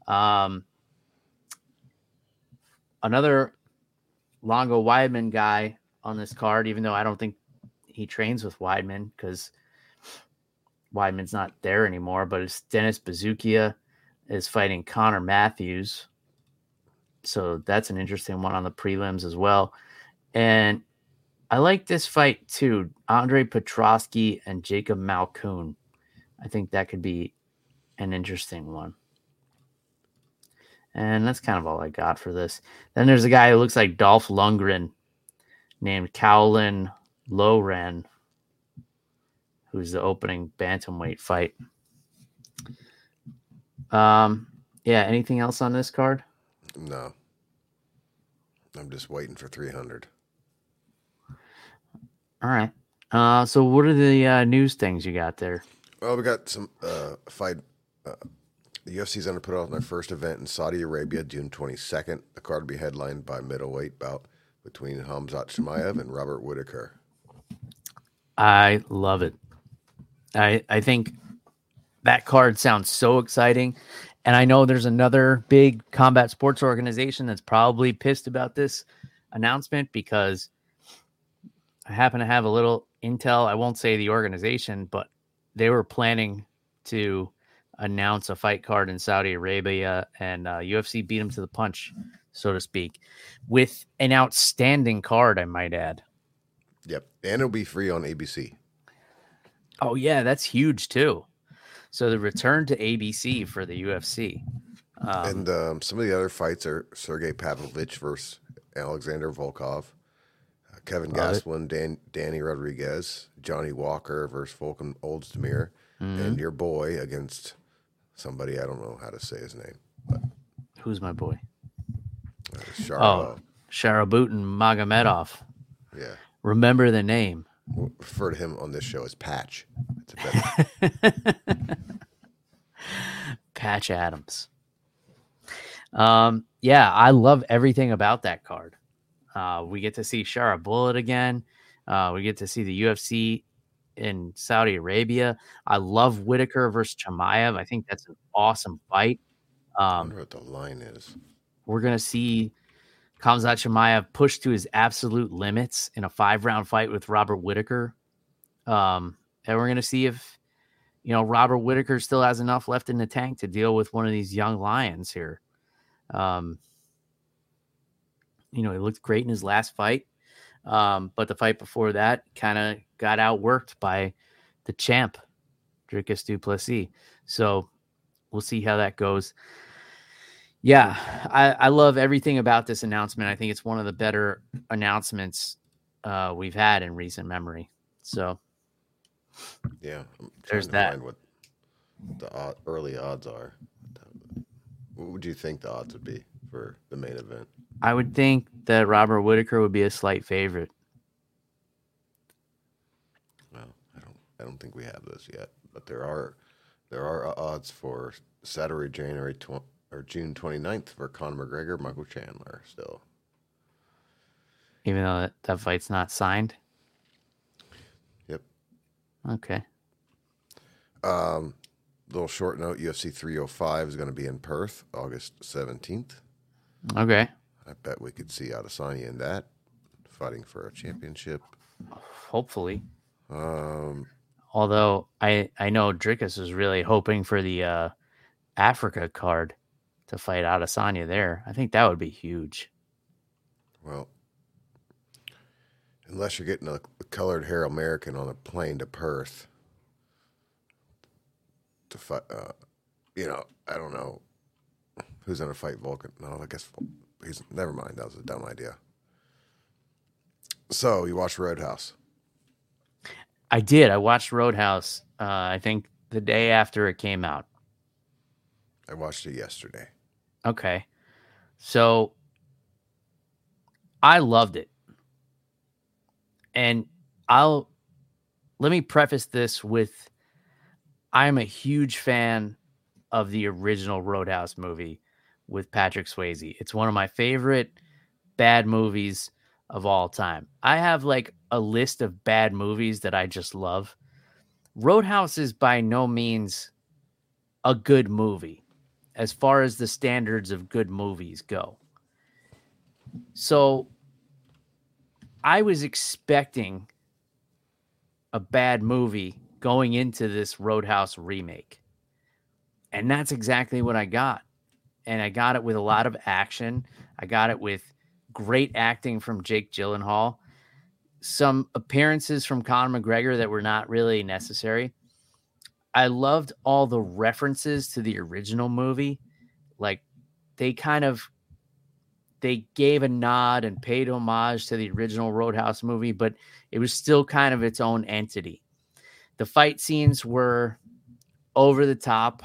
Another Longo Weidman guy on this card, even though I don't think he trains with Weidman because Weidman's not there anymore, but it's Dennis Bazukia is fighting Connor Matthews. So that's an interesting one on the prelims as well. And I like this fight too. Andre Petrosky and Jacob Malkoun. I think that could be an interesting one. And that's kind of all I got for this. Then there's a guy who looks like Dolph Lundgren named Kowlin Loren, who's the opening bantamweight fight. Yeah, anything else on this card? No. I'm just waiting for 300. All right. So what are the news things you got there? Well, we got some fight. The UFC's going to put on their first event in Saudi Arabia, June 22nd. The card will be headlined by middleweight bout between Hamzat Chimaev and Robert Whitaker. I love it. I think that card sounds so exciting. And I know there's another big combat sports organization that's probably pissed about this announcement because I happen to have a little intel. I won't say the organization, but they were planning to announce a fight card in Saudi Arabia, and UFC beat them to the punch, so to speak, with an outstanding card, I might add. Yep. And it'll be free on ABC. Oh, yeah, that's huge, too. So the return to ABC for the UFC. And some of the other fights are Sergey Pavlovich versus Alexander Volkov, Kevin Gastelum, Danny Rodriguez, Johnny Walker versus Volkan Oldsmir, and your boy against somebody, I don't know how to say his name. But who's my boy? Sharabutin Magomedov. Yeah. Remember the name. We'll refer to him on this show as Patch. Patch Adams. Yeah, I love everything about that card. We get to see Shara Bullet again. We get to see the UFC in Saudi Arabia. I love Whitaker versus Chimaev. I think that's an awesome fight. I wonder what the line is. We're going to see Khamzat Chimaev push to his absolute limits in a 5-round fight with Robert Whitaker. And we're going to see if, Robert Whitaker still has enough left in the tank to deal with one of these young lions here. He looked great in his last fight. But the fight before that kind of got outworked by the champ, Dricus du Plessis. So we'll see how that goes. Yeah, I love everything about this announcement. I think it's one of the better announcements we've had in recent memory. So yeah, there's that. Find what the early odds are. What would you think the odds would be for the main event? I would think that Robert Whitaker would be a slight favorite. Well, I don't think we have those yet, but there are odds for Saturday, June 29th for Conor McGregor, Michael Chandler still. Even though that fight's not signed? Yep. Okay. Little short note, UFC 305 is going to be in Perth, August 17th. Okay. I bet we could see Adesanya in that, fighting for a championship. Hopefully. Although I know Dricus is really hoping for the Africa card to fight Adesanya there. I think that would be huge. Well, unless you're getting a colored hair American on a plane to Perth to fight, I don't know who's going to fight Volkan. No, I guess never mind. That was a dumb idea. So you watched Roadhouse? I did. I watched Roadhouse. I think the day after it came out. I watched it yesterday. Okay. So I loved it. And let me preface this with, I'm a huge fan of the original Roadhouse movie with Patrick Swayze. It's one of my favorite bad movies of all time. I have like a list of bad movies that I just love. Roadhouse is by no means a good movie as far as the standards of good movies go. So I was expecting a bad movie going into this Roadhouse remake. And that's exactly what I got. And I got it with a lot of action. I got it with great acting from Jake Gyllenhaal. Some appearances from Conor McGregor that were not really necessary. I loved all the references to the original movie. Like they gave a nod and paid homage to the original Roadhouse movie, but it was still kind of its own entity. The fight scenes were over the top,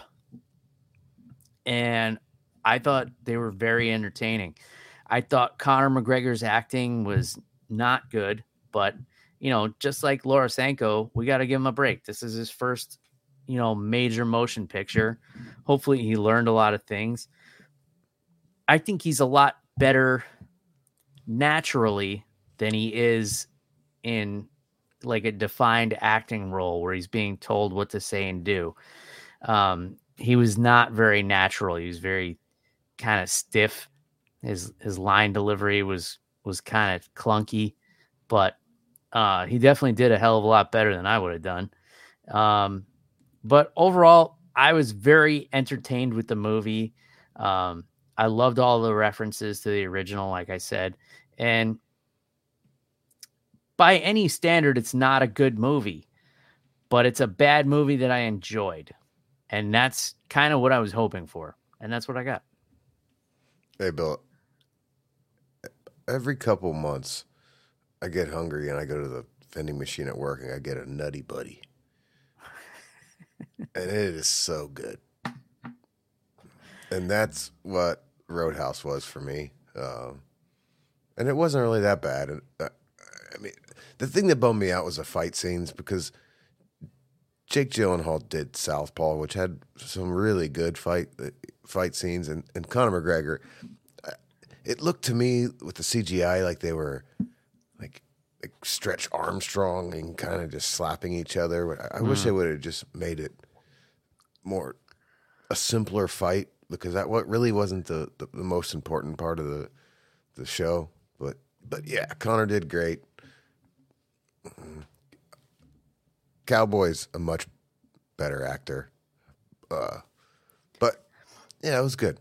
and I thought they were very entertaining. I thought Conor McGregor's acting was not good, but just like Laura Sanko, we got to give him a break. This is his first, major motion picture. Hopefully he learned a lot of things. I think he's a lot better naturally than he is in like a defined acting role where he's being told what to say and do. He was not very natural. He was very kind of stiff. His line delivery was kind of clunky, but he definitely did a hell of a lot better than I would have done. But overall, I was very entertained with the movie. I loved all the references to the original, like I said. And by any standard, it's not a good movie, but it's a bad movie that I enjoyed. And that's kind of what I was hoping for. And that's what I got. Hey, Bill, every couple months, I get hungry and I go to the vending machine at work and I get a Nutty Buddy. And it is so good. And that's what Roadhouse was for me. And it wasn't really that bad. I mean, the thing that bummed me out was the fight scenes because Jake Gyllenhaal did Southpaw, which had some really good fight scenes, and Conor McGregor. It looked to me with the CGI like they were like Stretch Armstrong and kind of just slapping each other. I wish they would have just made it more a simpler fight because that what really wasn't the most important part of the show. But yeah, Conor did great. Cowboy's a much better actor. But yeah, it was good.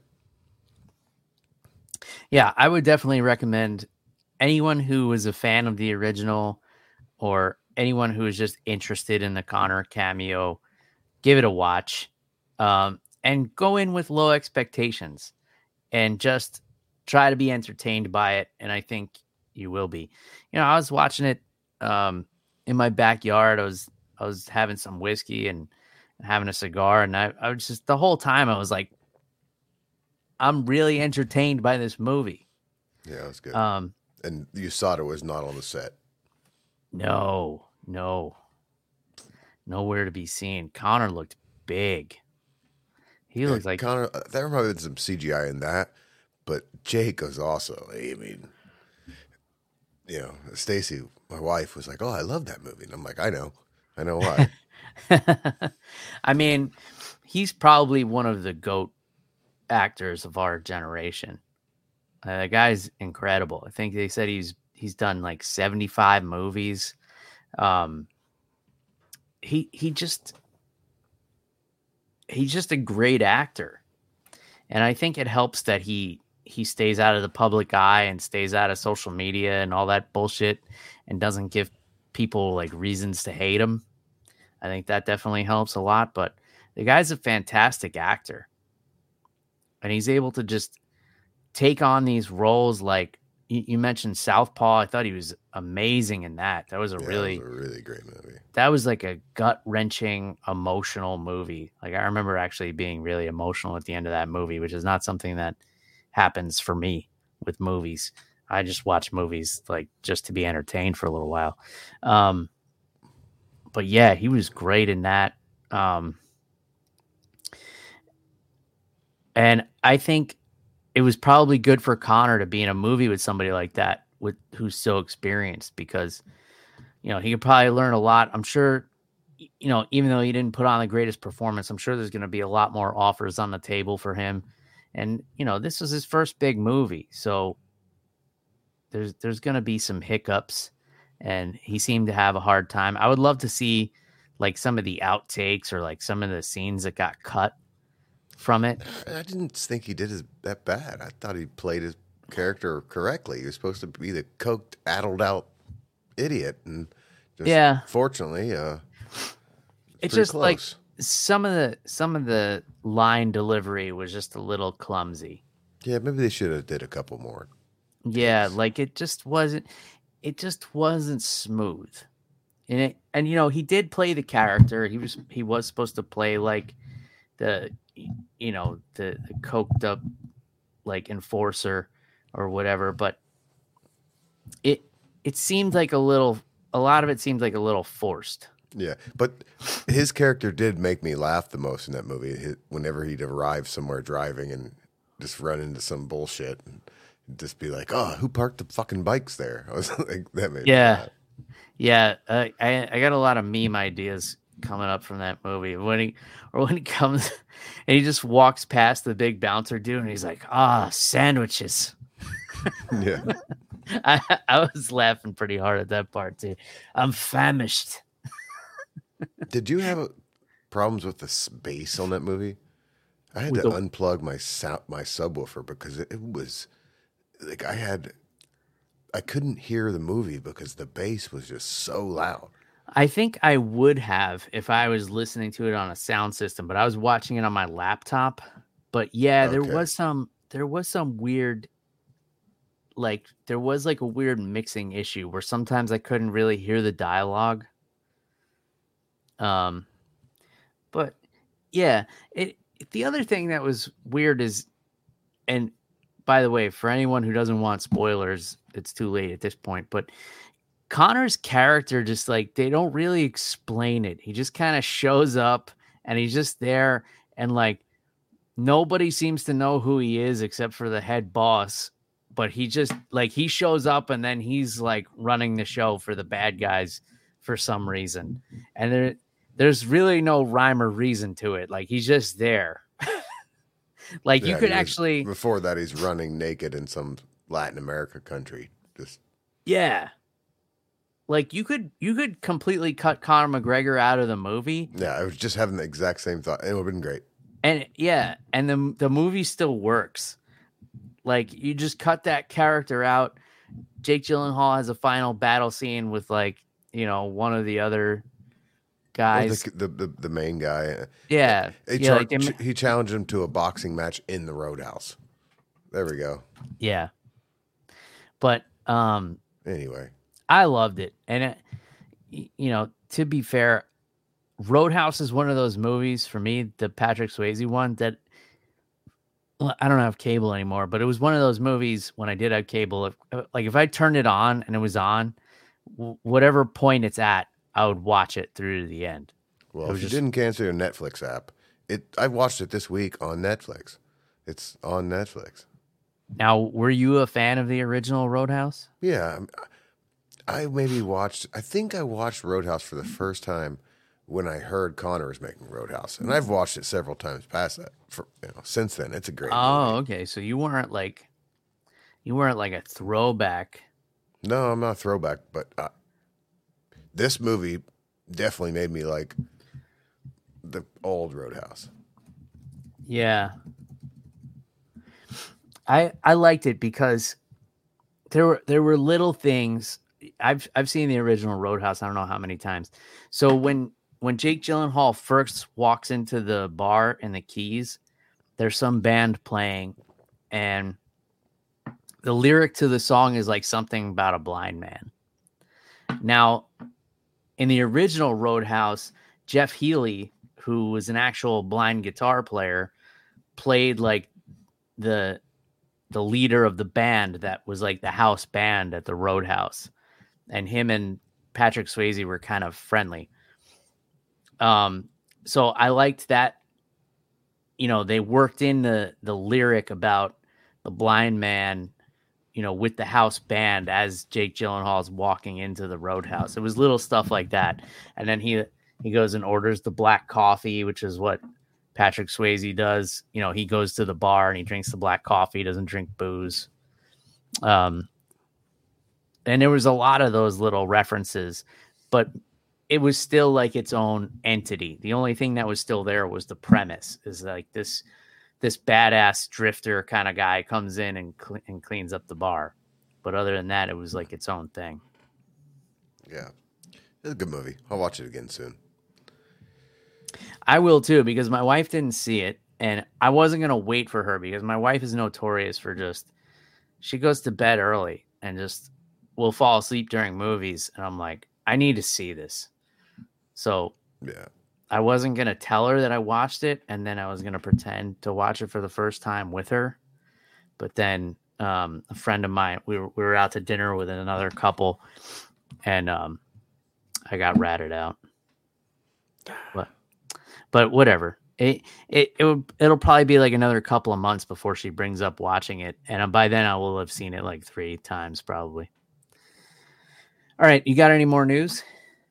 Yeah, I would definitely recommend anyone who was a fan of the original or anyone who is just interested in the Conor cameo, give it a watch. And go in with low expectations and just try to be entertained by it. And I think you will be. I was watching it in my backyard. I was having some whiskey and having a cigar, and I was just the whole time I was like, I'm really entertained by this movie. Yeah, it was good. And USADA was not on the set. No, nowhere to be seen. Conor looked big. He looked like Conor. There might have been some CGI in that, but Jake was also. I mean, Stacy, my wife, was like, "Oh, I love that movie," and I'm like, "I know why." I mean, he's probably one of the GOAT actors of our generation. The guy's incredible. I think they said he's done like 75 movies. He's just a great actor. And I think it helps that he stays out of the public eye and stays out of social media and all that bullshit and doesn't give people like reasons to hate him. I think that definitely helps a lot, but the guy's a fantastic actor. And he's able to just take on these roles like you mentioned Southpaw. I thought he was amazing in that. That was a really great movie. That was like a gut-wrenching, emotional movie. Like I remember actually being really emotional at the end of that movie, which is not something that happens for me with movies. I just watch movies like just to be entertained for a little while. But yeah, he was great in that. And I think it was probably good for Conor to be in a movie with somebody like that, who's so experienced, because, he could probably learn a lot. I'm sure, even though he didn't put on the greatest performance, I'm sure there's going to be a lot more offers on the table for him. And, this was his first big movie. So there's going to be some hiccups, and he seemed to have a hard time. I would love to see like some of the outtakes or like some of the scenes that got cut from it. I didn't think he did that bad. I thought he played his character correctly. He was supposed to be the coked, addled out idiot, and fortunately, it's just close. Like some of the line delivery was just a little clumsy. Yeah, maybe they should have did a couple more. Yeah, like it just wasn't smooth. And he did play the character. He was supposed to play like the coked up like enforcer or whatever, but it seemed like a little a lot of it seemed like a little forced. Yeah, but his character did make me laugh the most in that movie. Whenever he'd arrive somewhere driving and just run into some bullshit and just be like, "Oh, who parked the fucking bikes there?" I was like, that made me laugh. Yeah. I got a lot of meme ideas coming up from that movie when he comes and he just walks past the big bouncer dude and he's like, sandwiches. Yeah. I was laughing pretty hard at that part too. I'm famished. Did you have problems with the bass on that movie? I had to unplug my subwoofer because it was like I couldn't hear the movie because the bass was just so loud. I think I would have if I was listening to it on a sound system, but I was watching it on my laptop. But yeah, Okay. there was some weird, like there was like a weird mixing issue where sometimes I couldn't really hear the dialogue. But yeah, the other thing that was weird is, and by the way, for anyone who doesn't want spoilers, it's too late at this point, but Connor's character just like, they don't really explain it. He just kind of shows up and he's just there, and like nobody seems to know who he is except for the head boss, but he just like, he shows up and then he's like running the show for the bad guys for some reason. And there's really no rhyme or reason to it. Like he's just there. Like you could actually, before that, he's running naked in some Latin America country. Just yeah. Like you could completely cut Conor McGregor out of the movie. Yeah, I was just having the exact same thought. It would have been great. And yeah, and the movie still works. Like you just cut that character out. Jake Gyllenhaal has a final battle scene with like, you know, one of the other guys. The main guy. Yeah. He challenged him to a boxing match in the Roadhouse. There we go. Yeah. But anyway, I loved it. And you know, to be fair, Roadhouse is one of those movies for me, the Patrick Swayze one, that I don't have cable anymore, but it was one of those movies when I did have cable. Like if I turned it on and it was on, whatever point it's at, I would watch it through to the end. Well, if you didn't cancel your Netflix app, I watched it this week on Netflix. It's on Netflix. Now, were you a fan of the original Roadhouse? Yeah, I think I watched Roadhouse for the first time when I heard Connor was making Roadhouse, and I've watched it several times past that. Since then, it's a great movie. Okay. So you weren't like a throwback. No, I'm not a throwback, but this movie definitely made me like the old Roadhouse. Yeah. I liked it because there were little things. I've seen the original Roadhouse I don't know how many times. So when Jake Gyllenhaal first walks into the bar in the Keys, there's some band playing, and the lyric to the song is like something about a blind man. Now, in the original Roadhouse, Jeff Healey, who was an actual blind guitar player, played like the leader of the band that was like the house band at the Roadhouse, and him and Patrick Swayze were kind of friendly. So I liked that, you know, they worked in the lyric about the blind man, you know, with the house band as Jake Gyllenhaal's walking into the Roadhouse. It was little stuff like that. And then he goes and orders the black coffee, which is what Patrick Swayze does. You know, he goes to the bar and he drinks the black coffee, doesn't drink booze. And there was a lot of those little references, but it was still like its own entity. The only thing that was still there was the premise, is like this badass drifter kind of guy comes in and cleans up the bar. But other than that, it was like its own thing. Yeah. It's a good movie. I'll watch it again soon. I will too, because my wife didn't see it, and I wasn't going to wait for her because my wife is notorious for she goes to bed early and just will fall asleep during movies. And I'm like, I need to see this. So yeah, I wasn't going to tell her that I watched it, and then I was going to pretend to watch it for the first time with her. But then a friend of mine, we were out to dinner with another couple, and I got ratted out. But whatever. It'll probably be like another couple of months before she brings up watching it, and by then I will have seen it like 3 times probably. All right, you got any more news?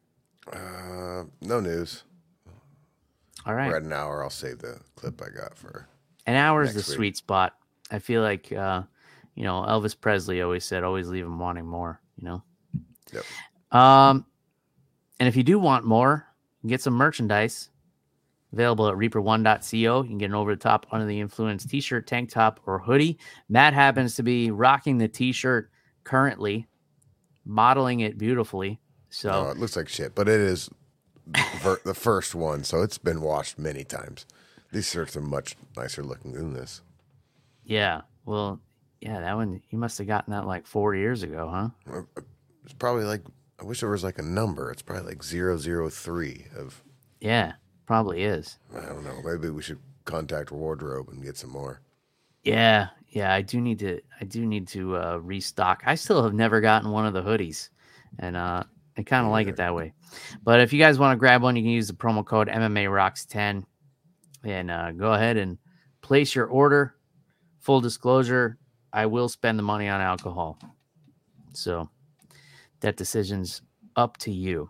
No news. All right, we're at an hour. I'll save the clip I got for an hour is the sweet spot. I feel like Elvis Presley always said, "Always leave him wanting more." Yep. And if you do want more, you can get some merchandise. Available at reaper1.co. You can get an over-the-top, under-the-influence t-shirt, tank top, or hoodie. Matt happens to be rocking the t-shirt currently, modeling it beautifully. So it looks like shit, but it is the first one, so it's been washed many times. These shirts are much nicer looking than this. Yeah, well, yeah, that one, you must have gotten that like 4 years ago, huh? It's probably like, I wish there was like a number. It's probably like 003 of... Yeah. Probably is. I don't know. Maybe we should contact Wardrobe and get some more. Yeah. I do need to restock. I still have never gotten one of the hoodies, and I kind of like it that way. But if you guys want to grab one, you can use the promo code MMA Rocks 10, and go ahead and place your order. Full disclosure: I will spend the money on alcohol, so that decision's up to you.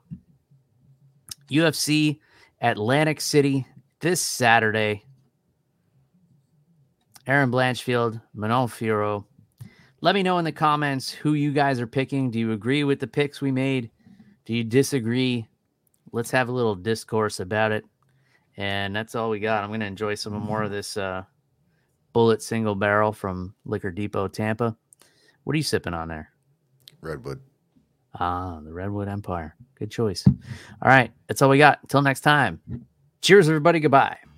UFC. Atlantic City this Saturday. Aaron Blanchfield, Manon Fiorot. Let me know in the comments who you guys are picking. Do you agree with the picks we made? Do you disagree? Let's have a little discourse about it. And that's all we got. I'm going to enjoy some more of this Bullet Single Barrel from Liquor Depot, Tampa. What are you sipping on there? Redwood. The Redwood Empire. Good choice. All right. That's all we got. Until next time. Cheers, everybody. Goodbye.